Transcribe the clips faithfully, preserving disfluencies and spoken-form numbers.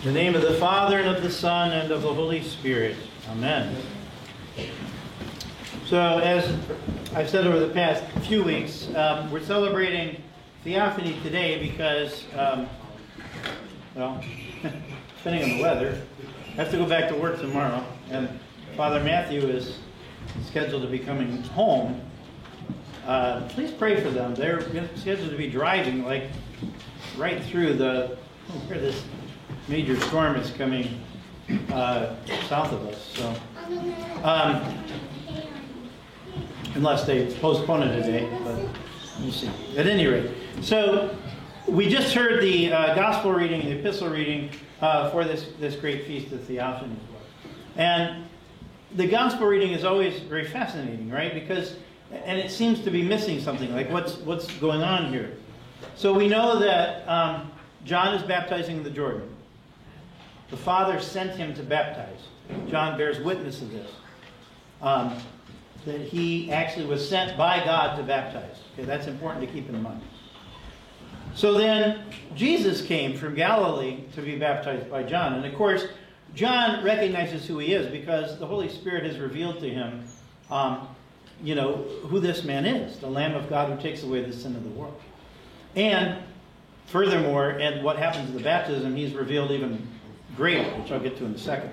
In the name of the Father, and of the Son, and of the Holy Spirit. Amen. So, as I've said over the past few weeks, um, we're celebrating Theophany today because, um, well, depending on the weather, I have to go back to work tomorrow, and Father Matthew is scheduled to be coming home. Uh, please pray for them. They're scheduled to be driving, like, right through the, where this major storm is coming uh, south of us. So, um, unless they postpone it today, but we'll see. At any rate, so we just heard the uh, gospel reading, the epistle reading uh, for this this great feast of Theophany, and the gospel reading is always very fascinating, right? Because and it seems to be missing something, like what's what's going on here. So we know that um, John is baptizing in the Jordan. The Father sent him to baptize. John bears witness of this. Um, that he actually was sent by God to baptize. Okay, that's important to keep in mind. So then, Jesus came from Galilee to be baptized by John. And of course, John recognizes who he is because the Holy Spirit has revealed to him, um, you know, who this man is, the Lamb of God who takes away the sin of the world. And furthermore, and what happens in the baptism, he's revealed even greater, which I'll get to in a second.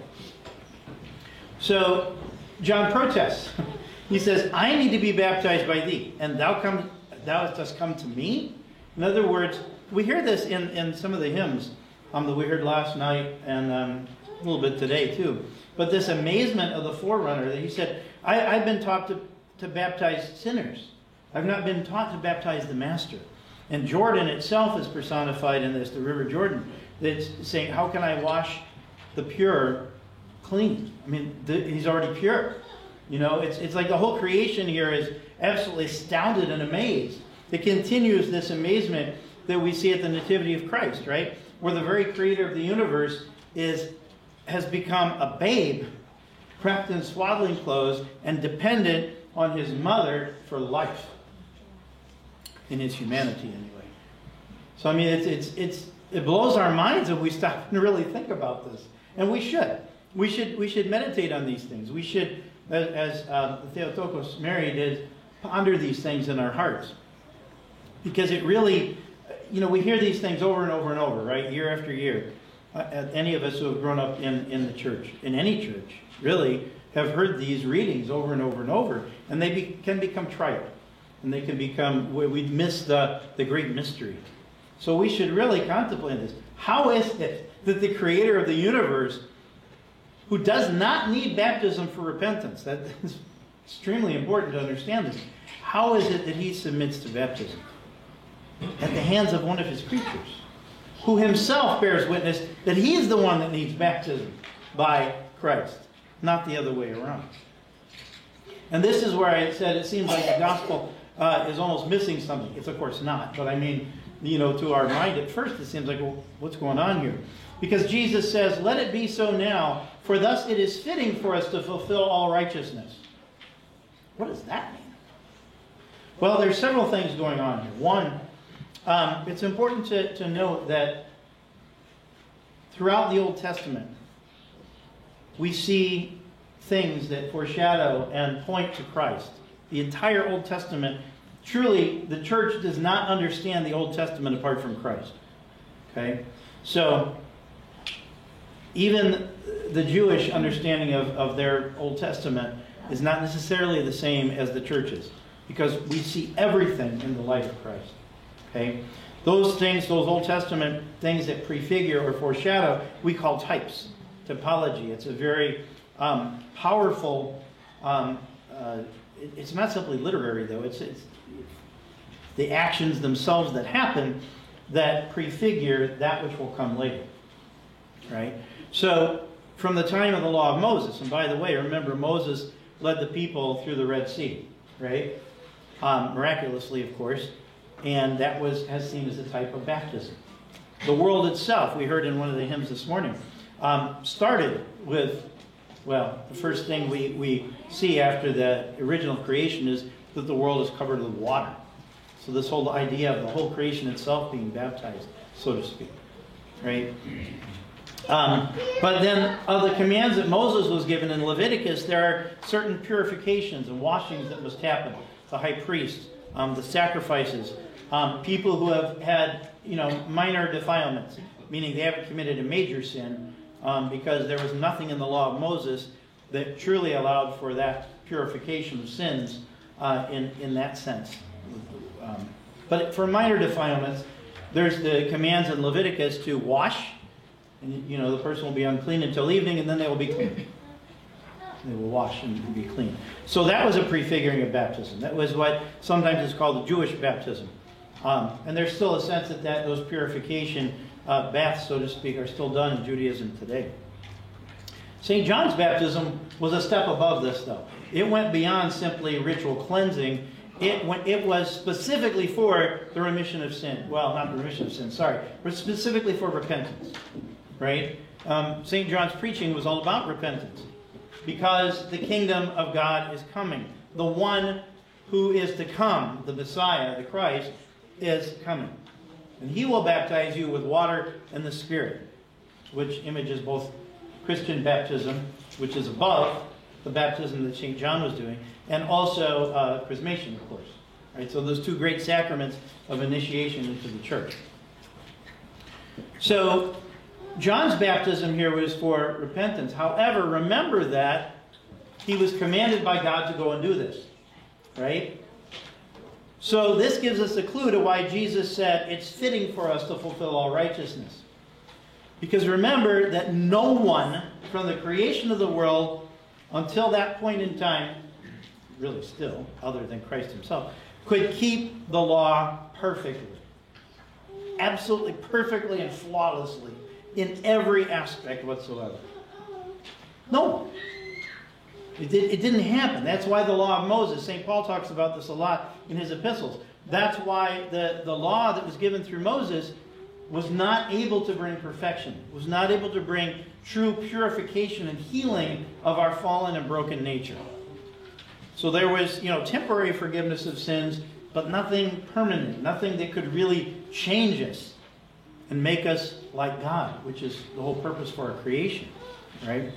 So, John protests. He says, I need to be baptized by thee, and thou come, thou dost come to me? In other words, we hear this in, in some of the hymns um, that we heard last night and um, a little bit today too. But this amazement of the forerunner that he said, I, I've been taught to, to baptize sinners. I've not been taught to baptize the Master. And Jordan itself is personified in this, the River Jordan. That's saying, how can I wash the pure clean? I mean, the, he's already pure. You know, it's it's like the whole creation here is absolutely astounded and amazed. It continues this amazement that we see at the Nativity of Christ, right? Where the very creator of the universe is has become a babe, wrapped in swaddling clothes, and dependent on his mother for life. In his humanity, anyway. So, I mean, it's it's it's it blows our minds if we stop and really think about this. And we should. We should we should meditate on these things. We should, as, as uh, Theotokos Mary did, ponder these things in our hearts. Because it really, you know, we hear these things over and over and over, right? Year after year. Uh, any of us who have grown up in, in the church, in any church, really, have heard these readings over and over and over. And they be, can become trite. And they can become, we miss the, the great mystery. So we should really contemplate this. How is it that the creator of the universe, who does not need baptism for repentance, that is extremely important to understand this, how is it that he submits to baptism? At the hands of one of his creatures, who himself bears witness that he is the one that needs baptism by Christ, not the other way around. And this is where I said it seems like the gospel Uh, is almost missing something. It's of course not, but I mean, you know, to our mind at first it seems like, well, what's going on here? Because Jesus says, let it be so now, for thus it is fitting for us to fulfill all righteousness. What does that mean? Well, there's several things going on here. One, um, it's important to, to note that throughout the Old Testament, we see things that foreshadow and point to Christ. The entire Old Testament, truly, the church does not understand the Old Testament apart from Christ. Okay? So, even the Jewish understanding of, of their Old Testament is not necessarily the same as the church's, because we see everything in the light of Christ. Okay? Those things, those Old Testament things that prefigure or foreshadow, we call types, typology. It's a very um, powerful um, uh, It's not simply literary, though. It's, it's the actions themselves that happen that prefigure that which will come later. Right? So, from the time of the law of Moses, and by the way, remember, Moses led the people through the Red Sea, right? Um, miraculously, of course. And that was as seen as a type of baptism. The world itself, we heard in one of the hymns this morning, um, started with, well, the first thing we, we see after the original creation is that the world is covered with water. So this whole idea of the whole creation itself being baptized, so to speak, right? Um, but then of the commands that Moses was given in Leviticus, there are certain purifications and washings that must happen. The high priest, um, the sacrifices, um, people who have had, you know, minor defilements, meaning they haven't committed a major sin, um, because there was nothing in the law of Moses that truly allowed for that purification of sins uh, in, in that sense. Um, but for minor defilements, there's the commands in Leviticus to wash. And, you know, the person will be unclean until evening, and then they will be clean. They will wash and be clean. So that was a prefiguring of baptism. That was what sometimes is called the Jewish baptism. Um, and there's still a sense that, that those purification uh, baths, so to speak, are still done in Judaism today. Saint John's baptism was a step above this, though. It went beyond simply ritual cleansing. It, went, it was specifically for the remission of sin. Well, not the remission of sin, sorry. But specifically for repentance. Right? Um, Saint John's preaching was all about repentance. Because the kingdom of God is coming. The one who is to come, the Messiah, the Christ, is coming. And he will baptize you with water and the Spirit. Which images both Christian baptism, which is above the baptism that Saint John was doing, and also uh, chrismation, of course. Right? So those two great sacraments of initiation into the church. So John's baptism here was for repentance. However, remember that he was commanded by God to go and do this. Right? So this gives us a clue to why Jesus said it's fitting for us to fulfill all righteousness. Because remember that no one from the creation of the world until that point in time, really still, other than Christ himself, could keep the law perfectly. Absolutely perfectly and flawlessly in every aspect whatsoever. No one. It, did, it didn't happen. That's why the law of Moses, Saint Paul talks about this a lot in his epistles. That's why the, the law that was given through Moses was not able to bring perfection, was not able to bring true purification and healing of our fallen and broken nature. So there was, you know, temporary forgiveness of sins, but nothing permanent, nothing that could really change us and make us like God, which is the whole purpose for our creation, right?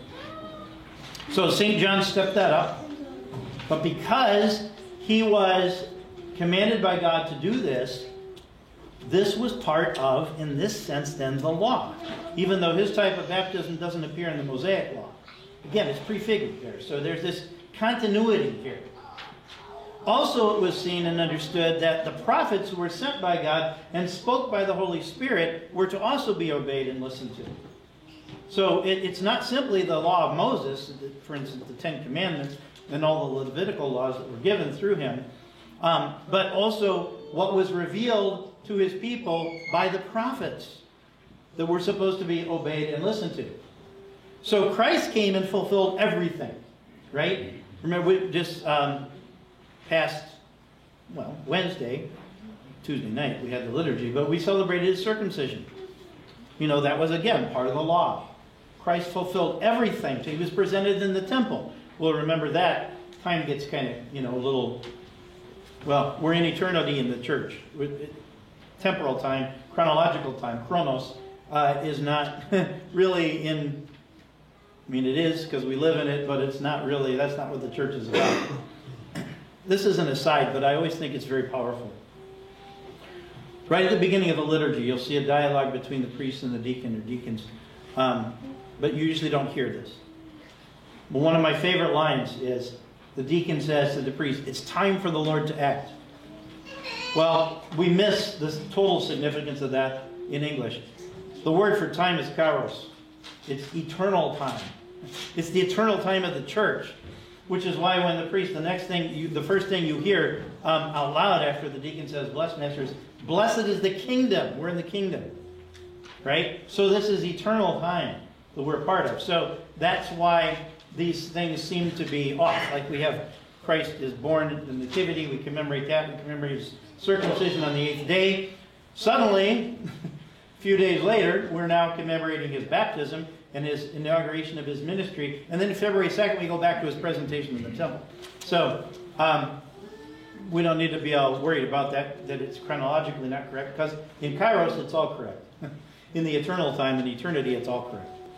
So Saint John stepped that up, but because he was commanded by God to do this, this was part of, in this sense, then, the law. Even though his type of baptism doesn't appear in the Mosaic law. Again, it's prefigured there. So there's this continuity here. Also, it was seen and understood that the prophets who were sent by God and spoke by the Holy Spirit were to also be obeyed and listened to. So it, it's not simply the law of Moses, for instance, the Ten Commandments, and all the Levitical laws that were given through him, um, but also what was revealed to his people by the prophets that were supposed to be obeyed and listened to. So Christ came and fulfilled everything, right? Remember, we just um, past, well, Wednesday, Tuesday night, we had the liturgy, but we celebrated his circumcision. You know, that was, again, part of the law. Christ fulfilled everything. So he was presented in the temple. Well, remember that time gets kind of, you know, a little, well, we're in eternity in the church. Temporal time, chronological time, chronos, uh, is not really in, I mean it is because we live in it, but it's not really, that's not what the church is about. This is an aside, but I always think it's very powerful. Right at the beginning of the liturgy, you'll see a dialogue between the priest and the deacon or deacons, um, but you usually don't hear this. But one of my favorite lines is, the deacon says to the priest, it's time for the Lord to act. Well, we miss the total significance of that in English. The word for time is kairos. It's eternal time. It's the eternal time of the church, which is why when the priest, the next thing, you, the first thing you hear um, out loud after the deacon says, blessed master, is, blessed is the kingdom. We're in the kingdom, right? So this is eternal time that we're part of. So that's why these things seem to be off. Like we have Christ is born in the nativity, we commemorate that, we commemorate his circumcision on the eighth day. Suddenly, a few days later, we're now commemorating his baptism and his inauguration of his ministry. And then February second, we go back to his presentation in the temple. So, um, we don't need to be all worried about that, that it's chronologically not correct, because in Kairos, it's all correct. In the eternal time, in eternity, it's all correct.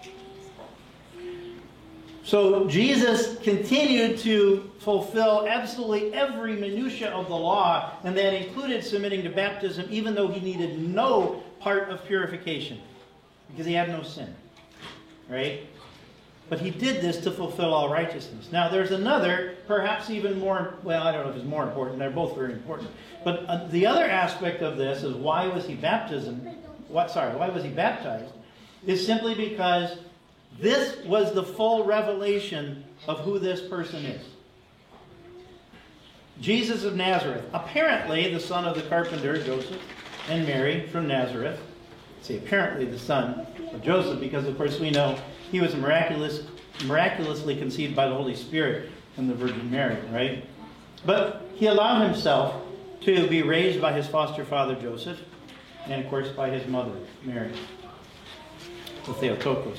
So Jesus continued to fulfill absolutely every minutia of the law, and that included submitting to baptism, even though he needed no part of purification, because he had no sin. Right? But he did this to fulfill all righteousness. Now, there's another, perhaps even more, well, I don't know if it's more important. They're both very important. But uh, the other aspect of this is why was he baptism? What? Sorry, why was he baptized? Is simply because this was the full revelation of who this person is. Jesus of Nazareth, apparently the son of the carpenter Joseph and Mary from Nazareth. See, apparently the son of Joseph, because of course we know he was miraculous, miraculously conceived by the Holy Spirit from the Virgin Mary, right? But he allowed himself to be raised by his foster father Joseph, and of course by his mother Mary, the Theotokos.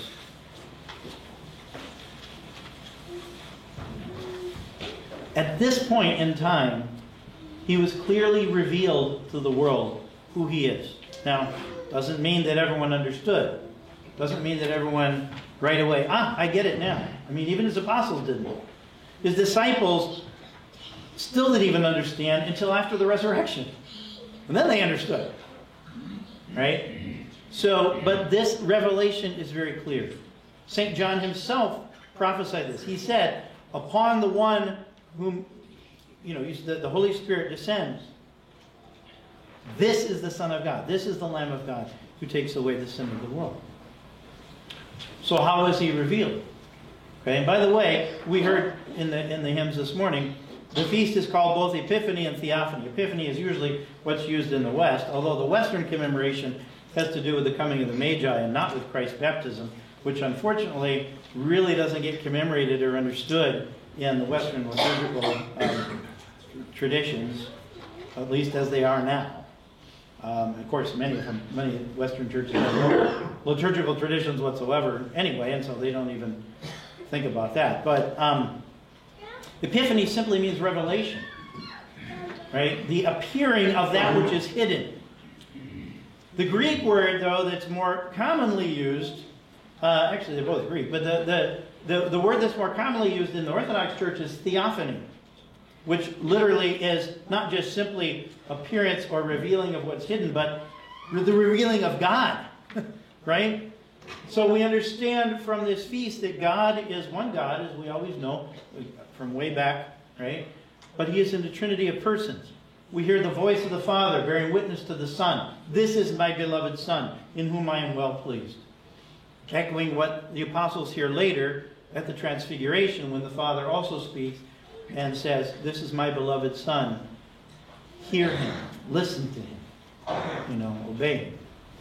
At this point in time, he was clearly revealed to the world who he is. Now, doesn't mean that everyone understood. Doesn't mean that everyone right away, ah, I get it now. I mean, even his apostles didn't. His disciples still didn't even understand until after the resurrection. And then they understood. Right? So, but this revelation is very clear. Saint John himself prophesied this. He said, upon the one whom, you know, the, the Holy Spirit descends, this is the Son of God. This is the Lamb of God who takes away the sin of the world. So how is he revealed? Okay, and by the way, we heard in the in the hymns this morning, the feast is called both Epiphany and Theophany. Epiphany is usually what's used in the West, although the Western commemoration has to do with the coming of the Magi and not with Christ's baptism, which unfortunately really doesn't get commemorated or understood in the Western liturgical um, traditions, at least as they are now. Um, of course, many of them, many Western churches have no liturgical traditions whatsoever anyway, and so they don't even think about that. But um, Epiphany simply means revelation, right? The appearing of that which is hidden. The Greek word, though, that's more commonly used, uh, actually they're both Greek, but the, the, the, the word that's more commonly used in the Orthodox Church is theophany, which literally is not just simply appearance or revealing of what's hidden, but the revealing of God, right? So we understand from this feast that God is one God, as we always know from way back, right? But he is in the Trinity of persons. We hear the voice of the Father bearing witness to the Son. This is my beloved Son, in whom I am well pleased. Echoing what the apostles hear later at the Transfiguration, when the Father also speaks and says, this is my beloved Son. Hear him. Listen to him. You know, obey him.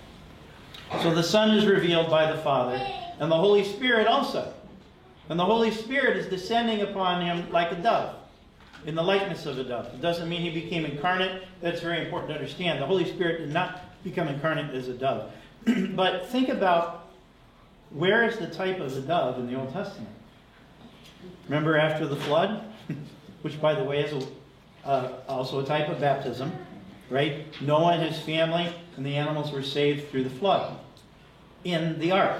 So the Son is revealed by the Father, and the Holy Spirit also. And the Holy Spirit is descending upon him like a dove, in the likeness of a dove. It doesn't mean he became incarnate. That's very important to understand. The Holy Spirit did not become incarnate as a dove. But think about, where is the type of the dove in the Old Testament? Remember after the flood? Which, by the way, is a, uh, also a type of baptism, right? Noah and his family and the animals were saved through the flood in the ark.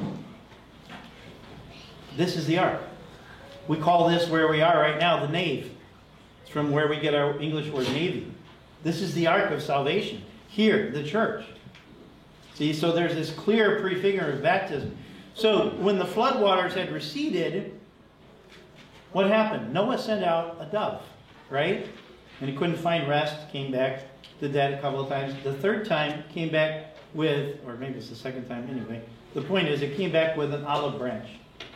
This is the ark. We call this, where we are right now, the nave. It's from where we get our English word navy. This is the ark of salvation. Here, the church. See, so there's this clear prefigure of baptism. So when the floodwaters had receded, what happened? Noah sent out a dove, right? And he couldn't find rest, came back, did that a couple of times. The third time came back with, or maybe it's the second time anyway, the point is it came back with an olive branch.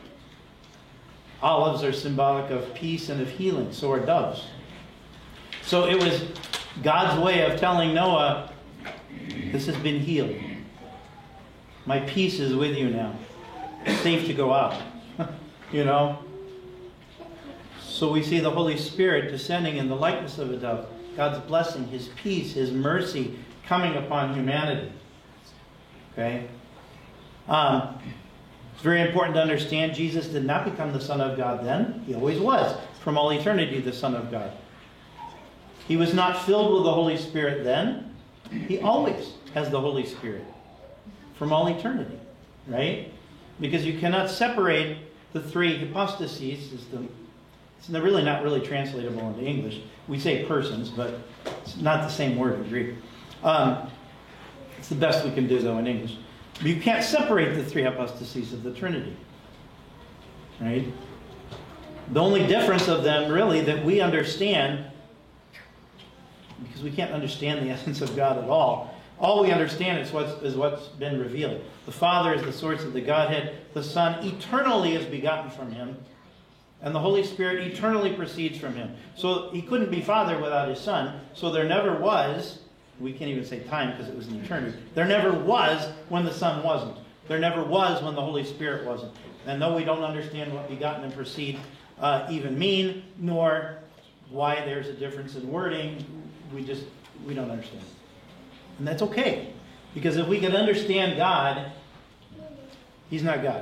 Olives are symbolic of peace and of healing, so are doves. So it was God's way of telling Noah, this has been healed. My peace is with you now. It's safe to go out. You know? So we see the Holy Spirit descending in the likeness of a dove. God's blessing, his peace, his mercy coming upon humanity. Okay? Um, it's very important to understand Jesus did not become the Son of God then. He always was, from all eternity, the Son of God. He was not filled with the Holy Spirit then. He always has the Holy Spirit from all eternity. Right? Because you cannot separate the three hypostases is the, it's really not really translatable into English. We say persons, but it's not the same word in Greek. Um, it's the best we can do, though, in English. But you can't separate the three hypostases of the Trinity. Right? The only difference of them, really, that we understand, because we can't understand the essence of God at all, all we understand is what's, is what's been revealed. The Father is the source of the Godhead. The Son eternally is begotten from Him. And the Holy Spirit eternally proceeds from Him. So He couldn't be Father without His Son. So there never was, we can't even say time because it was an eternity. There never was when the Son wasn't. There never was when the Holy Spirit wasn't. And though we don't understand what begotten and proceed uh, even mean, nor why there's a difference in wording, we just, we don't understand. And that's okay. Because if we could understand God, He's not God.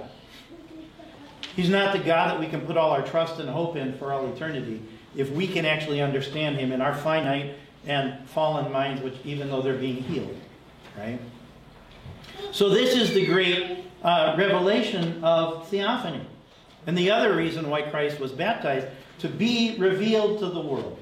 He's not the God that we can put all our trust and hope in for all eternity. If we can actually understand Him in our finite and fallen minds, which even though they're being healed. Right? So this is the great uh, revelation of theophany. And the other reason why Christ was baptized, to be revealed to the world.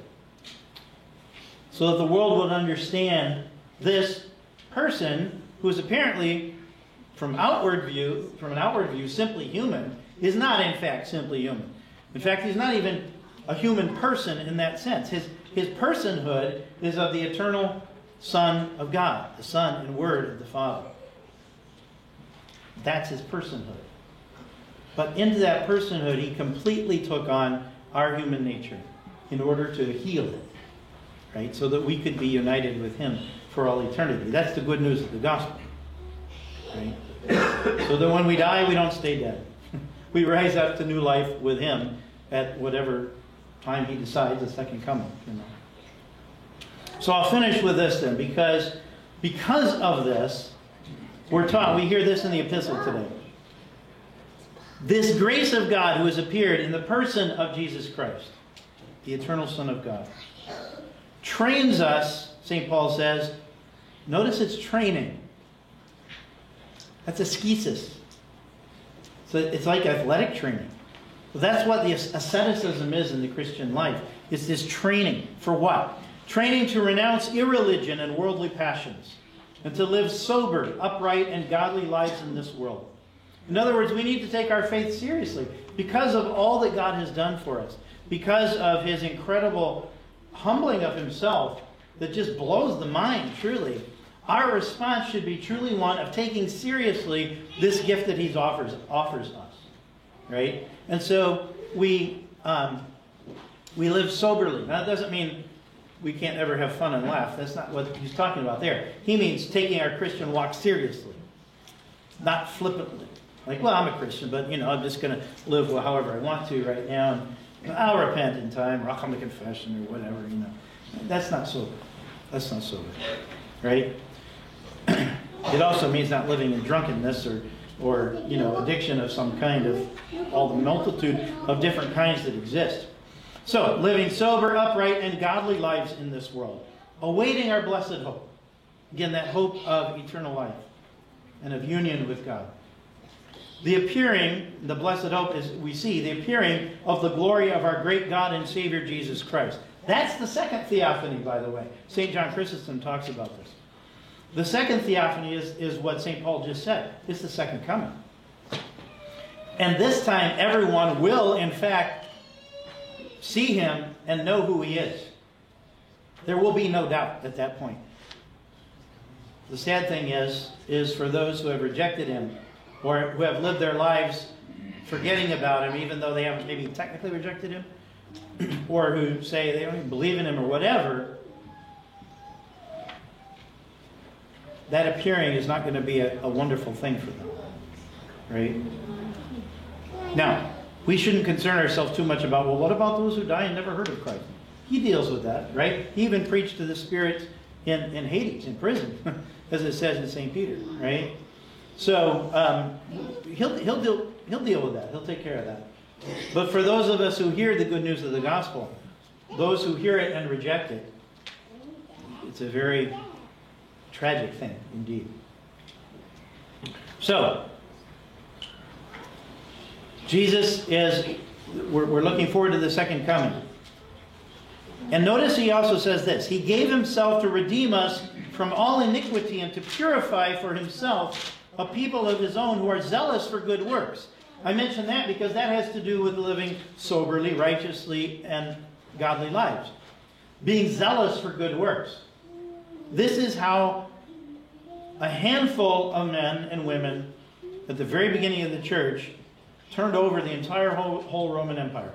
So that the world would understand this person, who is apparently, from outward view, from an outward view, simply human, is not in fact simply human. In fact, he's not even a human person in that sense. His, his personhood is of the eternal Son of God, the Son and Word of the Father. That's his personhood. But into that personhood, he completely took on our human nature in order to heal it, right? So that we could be united with Him for all eternity. That's the good news of the gospel, right? So that when we die, we don't stay dead. We rise up to new life with Him at whatever time He decides, the second coming. You know. So I'll finish with this then, because because of this, we're taught, we hear this in the epistle today. This grace of God who has appeared in the person of Jesus Christ, the eternal Son of God, trains us, Saint Paul says, notice it's training. That's ascesis. So it's like athletic training. That's what the asceticism is in the Christian life. It's this training. For what? Training to renounce irreligion and worldly passions, and to live sober, upright, and godly lives in this world. In other words, we need to take our faith seriously because of all that God has done for us, because of His incredible humbling of Himself that just blows the mind, truly. Our response should be truly one of taking seriously this gift that He offers, offers us. Right? And so we, um, we live soberly. Now, that doesn't mean we can't ever have fun and laugh. That's not what he's talking about there. He means taking our Christian walk seriously, not flippantly. Like, well, I'm a Christian, but, you know, I'm just going to live however I want to right now. And I'll repent in time, or I'll come to confession, or whatever, you know. That's not sober. That's not sober. Right? It also means not living in drunkenness or, or, you know, addiction of some kind of all the multitude of different kinds that exist. So, living sober, upright, and godly lives in this world, awaiting our blessed hope. Again, that hope of eternal life and of union with God. The appearing, the blessed hope is, we see, the appearing of the glory of our great God and Savior Jesus Christ. That's the second theophany, by the way. Saint John Chrysostom talks about this. The second theophany is, is what Saint Paul just said. It's the second coming. And this time, everyone will, in fact, see Him and know who He is. There will be no doubt at that point. The sad thing is, is for those who have rejected Him, or who have lived their lives forgetting about Him, even though they haven't maybe technically rejected Him, or who say they don't even believe in Him or whatever, that appearing is not going to be a, a wonderful thing for them. Right? Now, we shouldn't concern ourselves too much about, well, what about those who die and never heard of Christ? He deals with that, right? He even preached to the spirits in, in Hades, in prison, as it says in Saint Peter, right? So um, he'll, he'll, deal, he'll deal with that. He'll take care of that. But for those of us who hear the good news of the gospel, those who hear it and reject it, it's a very tragic thing indeed. So, Jesus is, we're, we're looking forward to the second coming. And notice he also says this, he gave himself to redeem us from all iniquity and to purify for himself a people of his own who are zealous for good works. I mention that because that has to do with living soberly, righteously, and godly lives. Being zealous for good works. This is how a handful of men and women at the very beginning of the church turned over the entire whole, whole Roman Empire.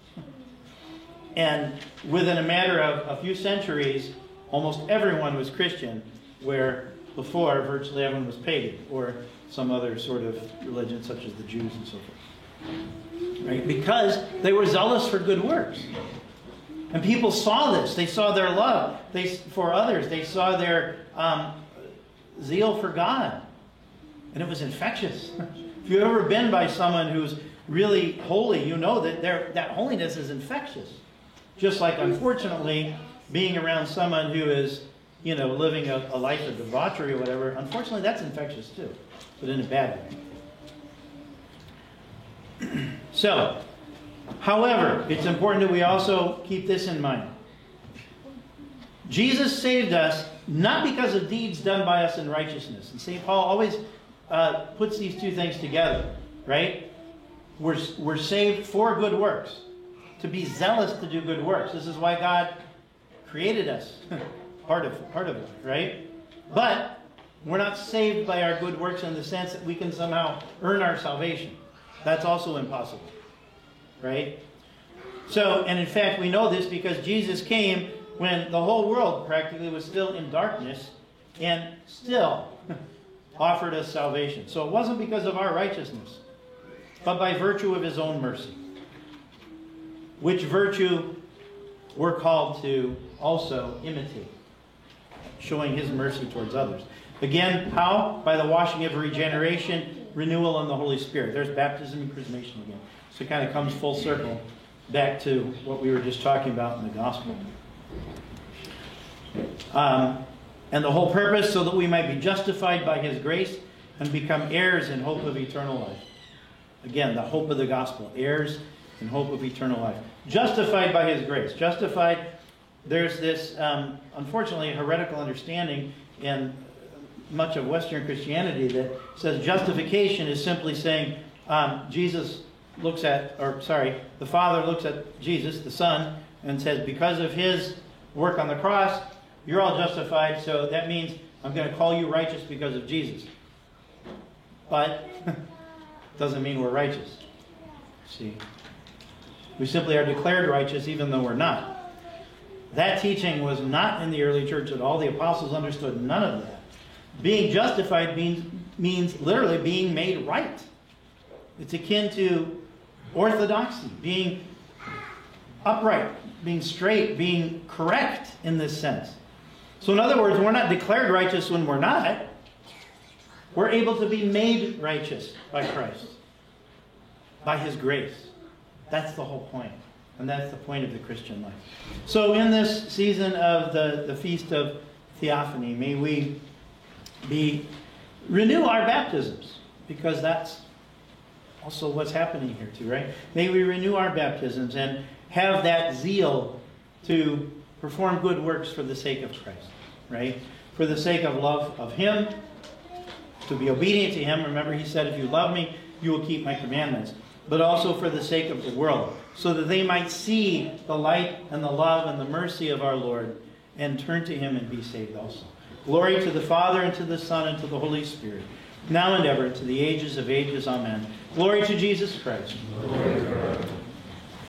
And within a matter of a few centuries, almost everyone was Christian, where before virtually everyone was pagan or some other sort of religion such as the Jews and so forth. Right? Because they were zealous for good works. And people saw this. They saw their love they, for others. They saw their um, zeal for God. And it was infectious. If you've ever been by someone who's really holy, you know that that holiness is infectious. Just like, unfortunately, being around someone who is, you know, living a, a life of debauchery or whatever, unfortunately, that's infectious too, but in a bad way. So, however, it's important that we also keep this in mind. Jesus saved us not because of deeds done by us in righteousness. And Saint Paul always uh, puts these two things together, right? We're, we're saved for good works, to be zealous to do good works. This is why God created us. Part of, part of it, right? But we're not saved by our good works in the sense that we can somehow earn our salvation. That's also impossible, right? So, and in fact, we know this because Jesus came when the whole world practically was still in darkness and still offered us salvation. So it wasn't because of our righteousness, but by virtue of his own mercy. Which virtue we're called to also imitate. Showing his mercy towards others. Again, how? By the washing of regeneration, renewal, and the Holy Spirit. There's baptism and chrismation again. So it kind of comes full circle back to what we were just talking about in the gospel. Um, and the whole purpose so that we might be justified by his grace and become heirs in hope of eternal life. Again, the hope of the gospel. Heirs in hope of eternal life. Justified by his grace. Justified. There's this, um, unfortunately, heretical understanding in much of Western Christianity that says justification is simply saying um, Jesus looks at, or sorry, the Father looks at Jesus, the Son, and says, because of his work on the cross, you're all justified, so that means I'm going to call you righteous because of Jesus. But it doesn't mean we're righteous. See? We simply are declared righteous even though we're not. That teaching was not in the early church at all. The apostles understood none of that. Being justified means, means literally being made right. It's akin to orthodoxy, being upright, being straight, being correct in this sense. So in other words, we're not declared righteous when we're not. We're able to be made righteous by Christ, by his grace. That's the whole point. And that's the point of the Christian life. So in this season of the, the Feast of Theophany, may we be renew our baptisms, because that's also what's happening here too, right? May we renew our baptisms and have that zeal to perform good works for the sake of Christ, right? For the sake of love of him, to be obedient to him. Remember, he said, if you love me, you will keep my commandments. But also for the sake of the world, so that they might see the light and the love and the mercy of our Lord and turn to him and be saved also. Glory to the Father, and to the Son, and to the Holy Spirit, now and ever, to the ages of ages. Amen. Glory to Jesus Christ. Glory to God.